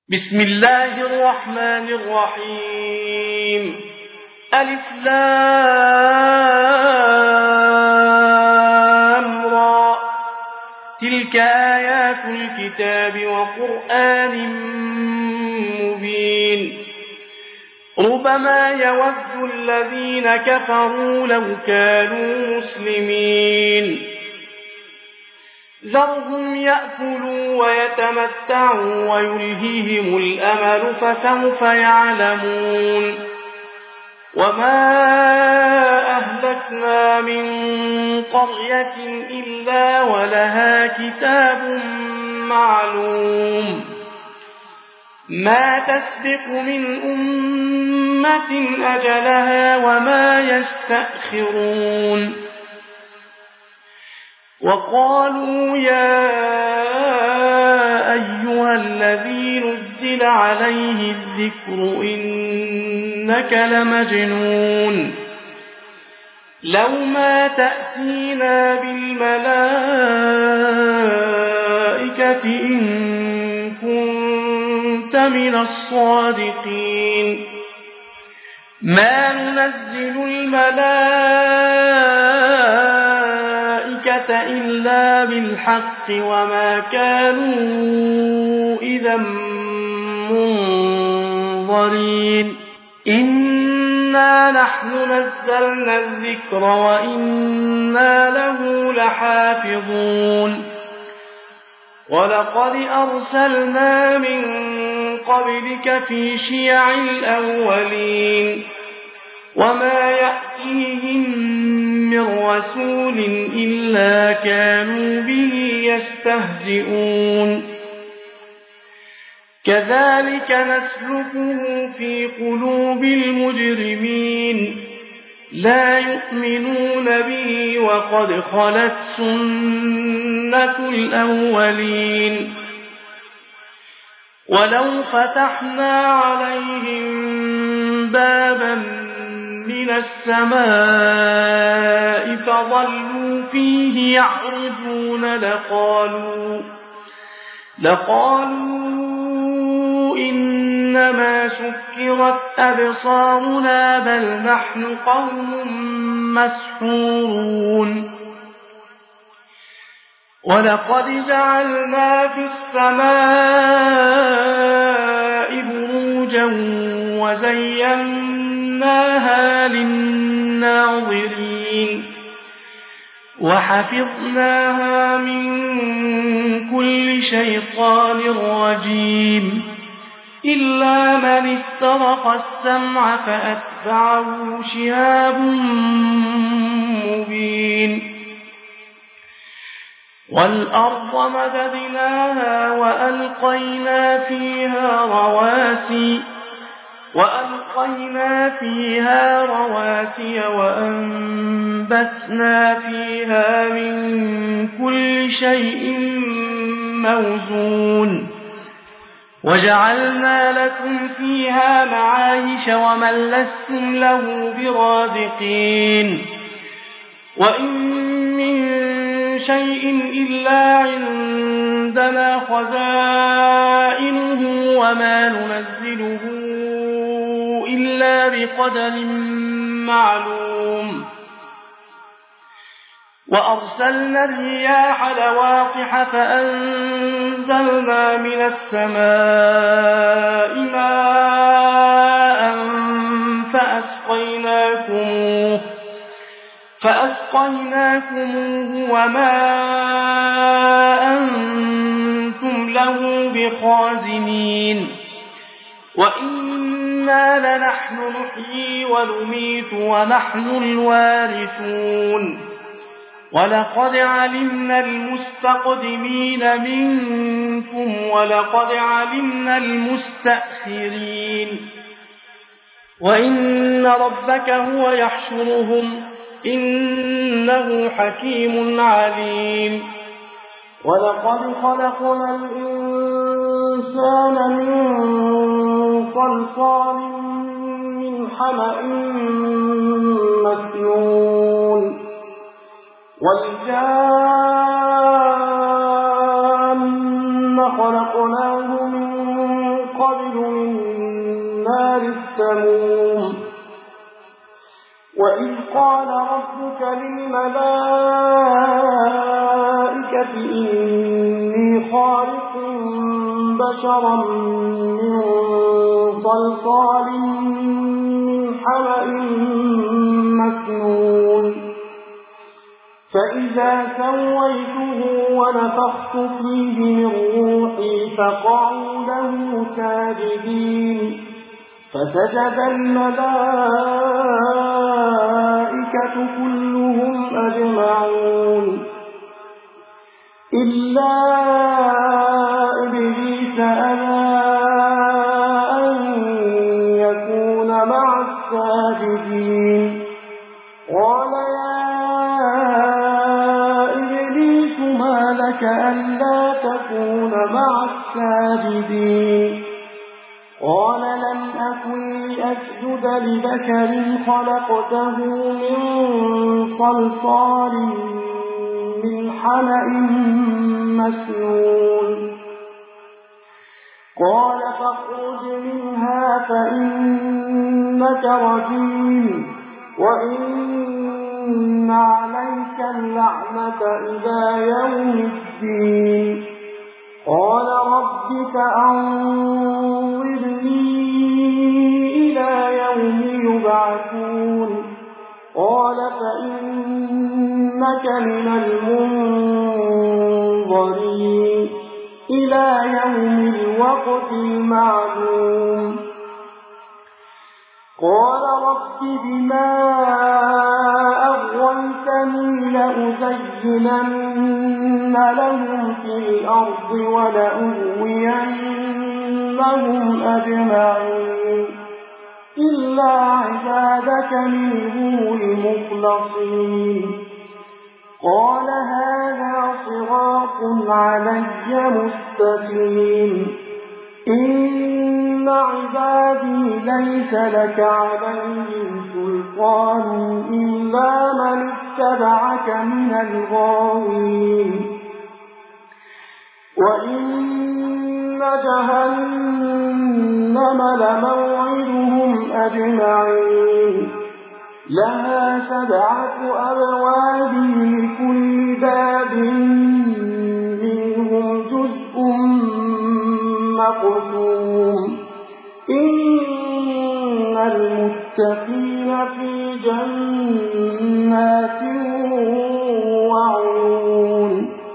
بسم الله الرحمن الرحيم. ألف لام را. تلك آيات الكتاب وقرآن مبين. ربما يود الذين كفروا لو كانوا مسلمين. ذرهم يأكلوا ويتمتعوا ويلهيهم الأمل فسوف يعلمون. وما أهلكنا من قرية إلا ولها كتاب معلوم ما تسبق من أمة أجلها وما يستأخرون. وقالوا يا أيها الذي نزل عليه الذكر إنك لمجنون لو ما تأتينا بالملائكة إن كنت من الصادقين. ما ننزل الملائكة إلا بالحق وما كانوا إذا منظرين. إنا نحن نزلنا الذكر وإنا له لحافظون. ولقد أرسلنا من قبلك في شيع الأولين وما يأتيهم من رسول إلا كانوا به يستهزئون. كذلك نسلكه في قلوب المجرمين لا يؤمنون به وقد خلت سنة الأولين. ولو فتحنا عليهم بابا من السماء فظلوا فيه يعرجون لقالوا إنما سكرت أبصارنا بل نحن قوم مسحورون. ولقد جعلنا في السماء بروجا وزيناها للناظرين وحفظناها من كل شيطان رجيم إلا من استرق السمع فأتبعه شهاب مبين. والأرض مددناها وألقينا فيها رواسي وأنبتنا فيها من كل شيء موزون وجعلنا لكم فيها معايش ومن لستم له برازقين. وإن من شيء إلا عندنا خزائنه وما ننزله إلا بقدر معلوم. وأرسلنا الرياح لواقح فأنزلنا من السماء ماء فأسقيناكموه وما أنتم له بخازنين. وإنا لنحن نحيي ونميت ونحن الوارثون. ولقد علمنا المستقدمين منكم ولقد علمنا المستأخرين. وإن ربك هو يحشرهم إنه حكيم عليم. ولقد خلقنا الإنسان من صلصال من حمأ مسنون والجان خلقناه من النار السموم وإذ قال ربك للملائكة إني خالق بشرا من صلصال من حمأ مسنون فإذا سويته ونفخت فيه من روحي فقعوا له ساجدين فسجد الملائكة كلهم أجمعون إلا إبليس أبى أن يكون مع الساجدين قال يا إبليس ما لك ألا تكون مع الساجدين قال لم أكن لأسجد لبشر خلقته من صلصال من حمأ مسنون قال فاخرج منها فإنك رجيم وإن عليك اللعنة إلى يوم الدين قال رب فأنظرني إلى يوم يبعثون قال فإنك من المنظرين إلى يوم الوقت المعلوم قال رب بما أغويتني لأزينن لهم في الأرض ولأغوينهم أجمعين إلا عبادك منهم المخلصين قال هذا صراط علي مستقيم إن عبادي ليس لك عليهم سلطان إلا من اتبعك من الغاوين وإن جهنم لموعدهم أجمعين لها 7 أبواب لكل باب منهم جزء مقسوم إن المتقين في جنات وعيون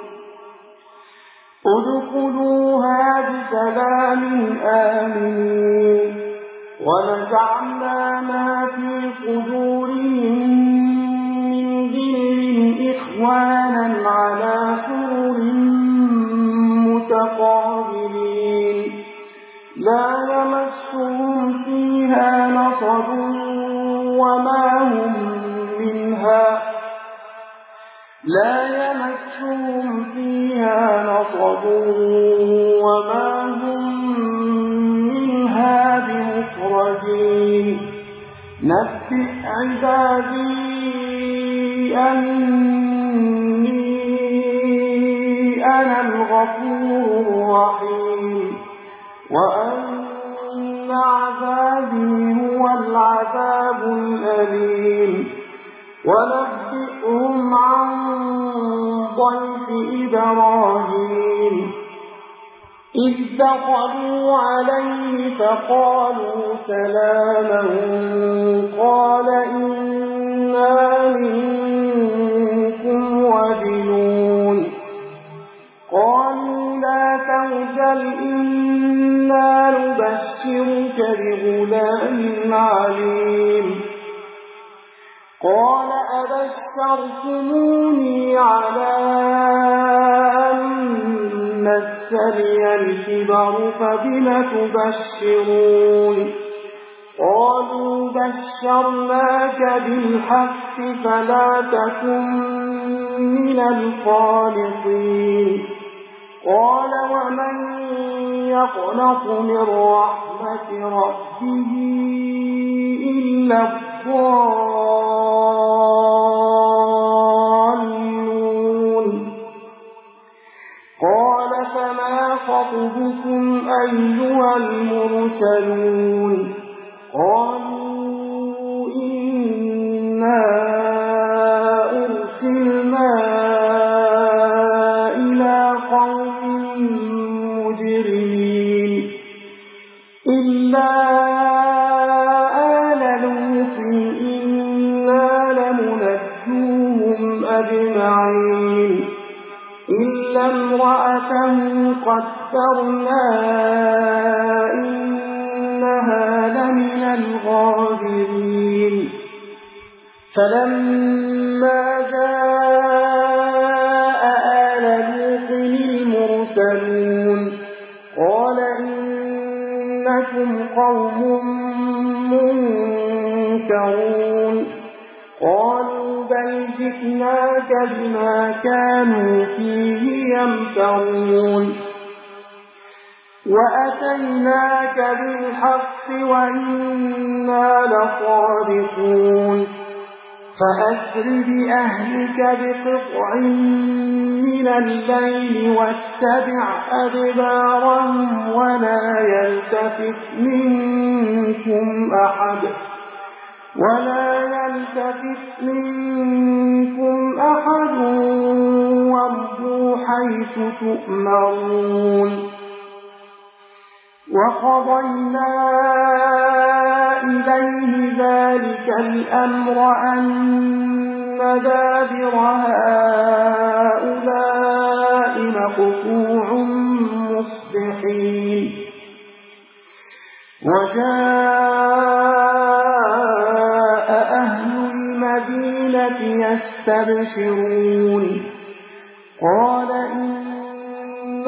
ادخلوها بسلام آمنين ونزعنا ما في صدورهم من غل إخوانا على سرر متقابلين لا يمسهم فيها نصب وما هم منها بمخرجين نبئ عبادي أني أنا الغفور الرحيم وأن عذابي هو العذاب الأليم ونبئهم عن ضيف إبراهيم إذ دخلوا عليه فقالوا سلاما قال إنا منكم وجلون قالوا لا توجل إنا نبشرك بغلام عليم قال أبشرتموني على أن مسني الكبر فبم تبشرون قالوا بشرناك بالحق فلا تكن من القانطين قال ومن يقنط من رحمة ربه إلا الضالون قال فما خطبكم أيها المرسلون قالوا إنا أرسلنا إلى قوم مجرمين إلا آل لوط إنا لمنجوهم أجمعين إلا امرأته قدرنا إنها لمن الغابرين فلما جاء آل لوط المرسلون قال إنكم قوم منكرون قالوا بل جئناك بما كانوا فيه يمترون وأتيناك بالحق وإنا لصادقون فأسر بأهلك بقطع من الليل واتبع أدبارهم ولا يلتفت منكم أحد وامضوا حيث تؤمرون وقضينا إليه ذلك الأمر أن دابر هؤلاء مقطوع مصبحين وجاء أهل المدينة يستبشرون قال إن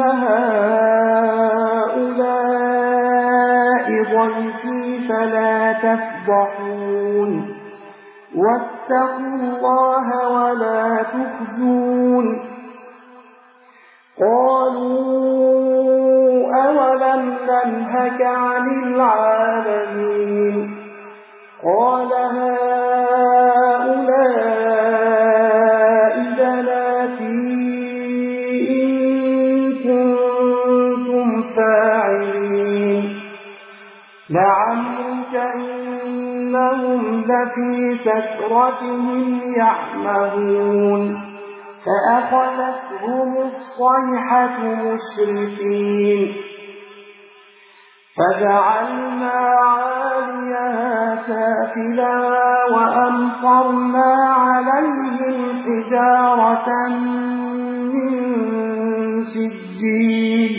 هؤلاء ضيفي فلا تفضحون واتقوا الله ولا تخزون قالوا أولم ننهك عن العالمين قال هؤلاء بناتي إن كنتم فاعلين لعمرك إنهم لفي سكرتهم يعمهون فأخذتهم الصيحة مشركين فجعلنا عاليها سافلها وأمطرنا عليهم حجارة من سجيل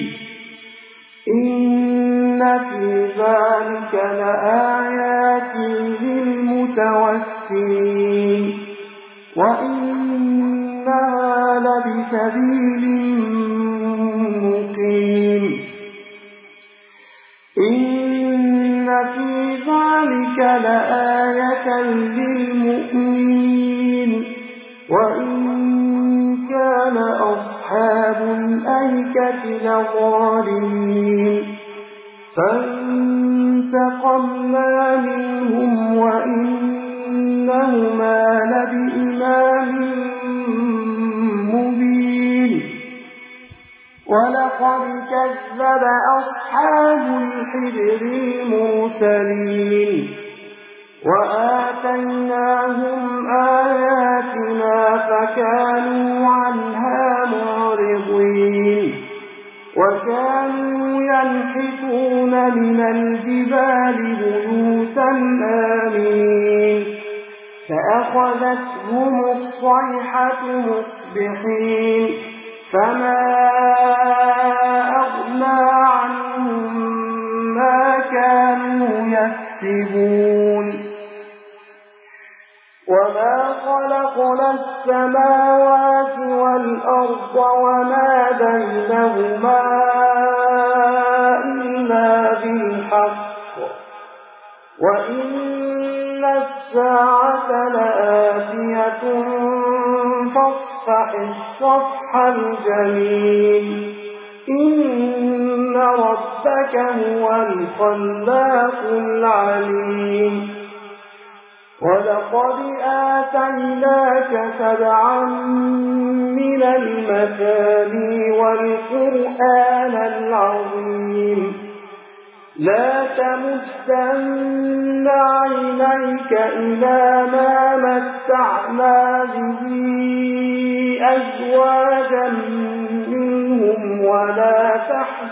إن في ذلك لآيات للمتوسمين وإنها لبسبيل مقيم إن في ذلك لآية للمؤمنين وإن كان أصحاب الأيكة لظالمين فانتقمنا منهم وإنهما لبإمام مبين ولقد كذب أصحاب الحجر المرسلين وآتيناهم آياتنا فكانوا عنها معرضين وكانوا ينحتون من الجبال بيوتا آمنين فأخذتهم الصيحة مصبحين فما أغنى عنهم ما كانوا يكسبون وما خلقنا السماوات والأرض وما بينهما إلا بالحق وإن الساعة لآتية فاصفح الصفح الجميل إن ربك هو الخلاق العليم ولقد آتيناك 7 من المثاني والقرآن العظيم لا تمدن عينيك إلى ما متعنا به أزواجا منهم ولا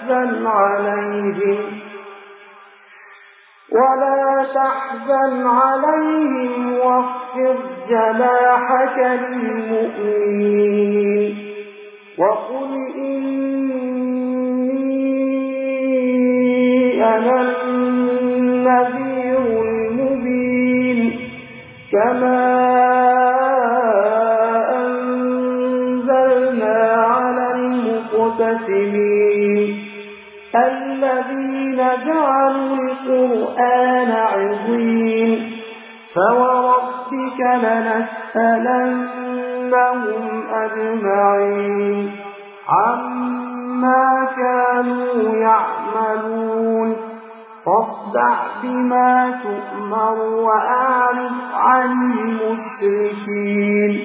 تحزن عليهم واخفض جناحك للمؤمنين وقل إني أنا النذير المبين كما أنزلنا على المقتسمين الذين جعلوا القرآن عضين فوربك لنسألنهم أجمعين عما كانوا يعملون فاصدع بما تؤمر وأعرض عن المشركين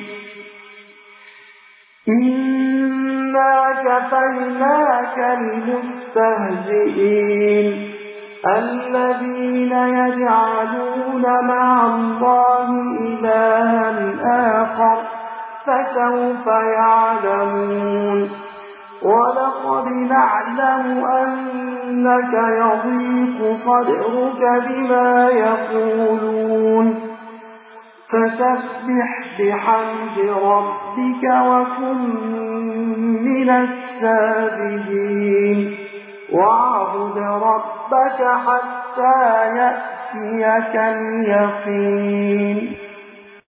إنا كفيناك المستهزئين الذين يجعلون مع الله إلها آخر فسوف يعلمون ولقد نعلم أنك يضيق صدرك بما يقولون فسبح بحمد ربك وكن من الساجدين واعبد ربك حتى يأتيك اليقين